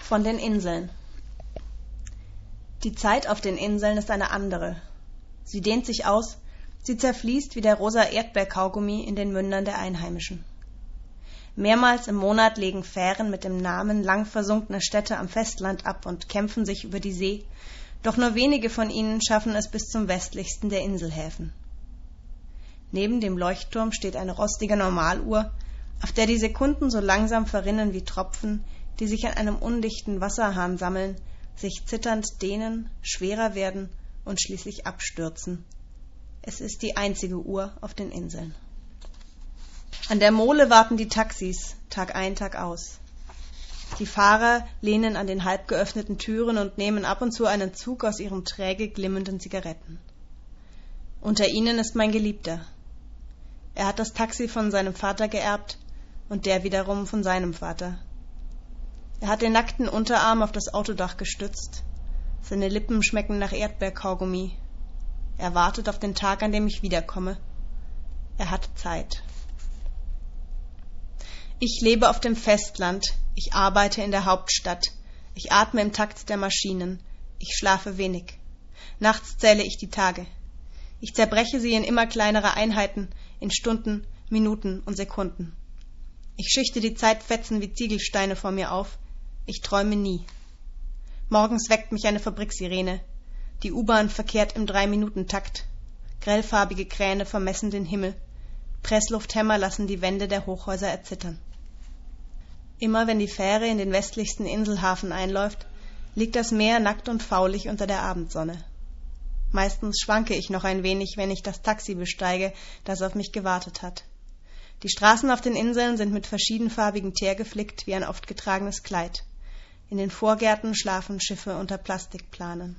Von den Inseln. Die Zeit auf den Inseln ist eine andere. Sie dehnt sich aus, sie zerfließt wie der rosa Erdbeerkaugummi in den Mündern der Einheimischen. Mehrmals im Monat legen Fähren mit dem Namen lang versunkene Städte am Festland ab und kämpfen sich über die See, doch nur wenige von ihnen schaffen es bis zum westlichsten der Inselhäfen. Neben dem Leuchtturm steht eine rostige Normaluhr, auf der die Sekunden so langsam verrinnen wie Tropfen, die sich an einem undichten Wasserhahn sammeln, sich zitternd dehnen, schwerer werden und schließlich abstürzen. Es ist die einzige Uhr auf den Inseln. An der Mole warten die Taxis, Tag ein, Tag aus. Die Fahrer lehnen an den halb geöffneten Türen und nehmen ab und zu einen Zug aus ihren träge glimmenden Zigaretten. Unter ihnen ist mein Geliebter. Er hat das Taxi von seinem Vater geerbt und der wiederum von seinem Vater. Er hat den nackten Unterarm auf das Autodach gestützt. Seine Lippen schmecken nach Erdbeerkaugummi. Er wartet auf den Tag, an dem ich wiederkomme. Er hat Zeit. Ich lebe auf dem Festland. Ich arbeite in der Hauptstadt. Ich atme im Takt der Maschinen. Ich schlafe wenig. Nachts zähle ich die Tage. Ich zerbreche sie in immer kleinere Einheiten, in Stunden, Minuten und Sekunden. Ich schichte die Zeitfetzen wie Ziegelsteine vor mir auf. Ich träume nie. Morgens weckt mich eine Fabriksirene. Die U-Bahn verkehrt im 3-Minuten-Takt. Grellfarbige Kräne vermessen den Himmel. Presslufthämmer lassen die Wände der Hochhäuser erzittern. Immer wenn die Fähre in den westlichsten Inselhafen einläuft, liegt das Meer nackt und faulig unter der Abendsonne. Meistens schwanke ich noch ein wenig, wenn ich das Taxi besteige, das auf mich gewartet hat. Die Straßen auf den Inseln sind mit verschiedenfarbigen Teer geflickt wie ein oft getragenes Kleid. In den Vorgärten schlafen Schiffe unter Plastikplanen.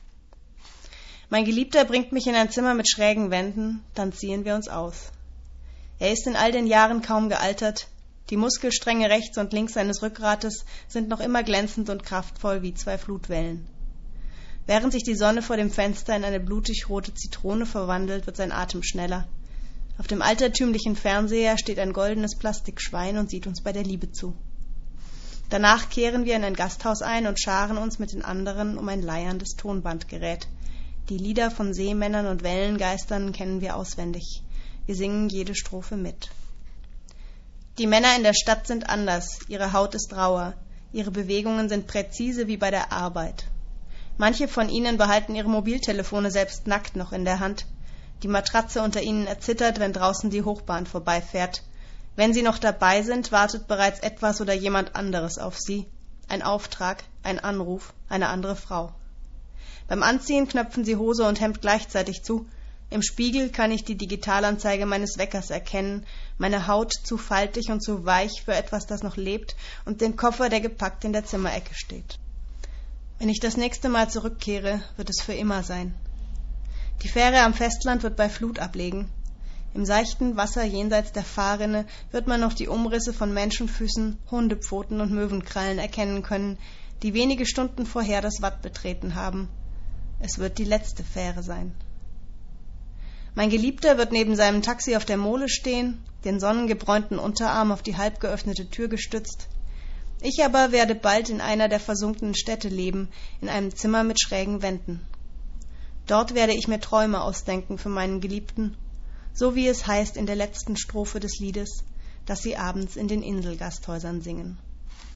Mein Geliebter bringt mich in ein Zimmer mit schrägen Wänden, dann ziehen wir uns aus. Er ist in all den Jahren kaum gealtert, die Muskelstränge rechts und links seines Rückgrates sind noch immer glänzend und kraftvoll wie 2 Flutwellen. Während sich die Sonne vor dem Fenster in eine blutig rote Zitrone verwandelt, wird sein Atem schneller. Auf dem altertümlichen Fernseher steht ein goldenes Plastikschwein und sieht uns bei der Liebe zu. Danach kehren wir in ein Gasthaus ein und scharen uns mit den anderen um ein leierndes Tonbandgerät. Die Lieder von Seemännern und Wellengeistern kennen wir auswendig. Wir singen jede Strophe mit. Die Männer in der Stadt sind anders, ihre Haut ist rauer, ihre Bewegungen sind präzise wie bei der Arbeit. Manche von ihnen behalten ihre Mobiltelefone selbst nackt noch in der Hand. Die Matratze unter ihnen erzittert, wenn draußen die Hochbahn vorbeifährt. Wenn sie noch dabei sind, wartet bereits etwas oder jemand anderes auf sie. Ein Auftrag, ein Anruf, eine andere Frau. Beim Anziehen knöpfen sie Hose und Hemd gleichzeitig zu. Im Spiegel kann ich die Digitalanzeige meines Weckers erkennen, meine Haut zu faltig und zu weich für etwas, das noch lebt, und den Koffer, der gepackt in der Zimmerecke steht. Wenn ich das nächste Mal zurückkehre, wird es für immer sein. Die Fähre am Festland wird bei Flut ablegen. Im seichten Wasser jenseits der Fahrrinne wird man noch die Umrisse von Menschenfüßen, Hundepfoten und Möwenkrallen erkennen können, die wenige Stunden vorher das Watt betreten haben. Es wird die letzte Fähre sein. Mein Geliebter wird neben seinem Taxi auf der Mole stehen, den sonnengebräunten Unterarm auf die halb geöffnete Tür gestützt. Ich aber werde bald in einer der versunkenen Städte leben, in einem Zimmer mit schrägen Wänden. Dort werde ich mir Träume ausdenken für meinen Geliebten, so wie es heißt in der letzten Strophe des Liedes, das sie abends in den Inselgasthäusern singen.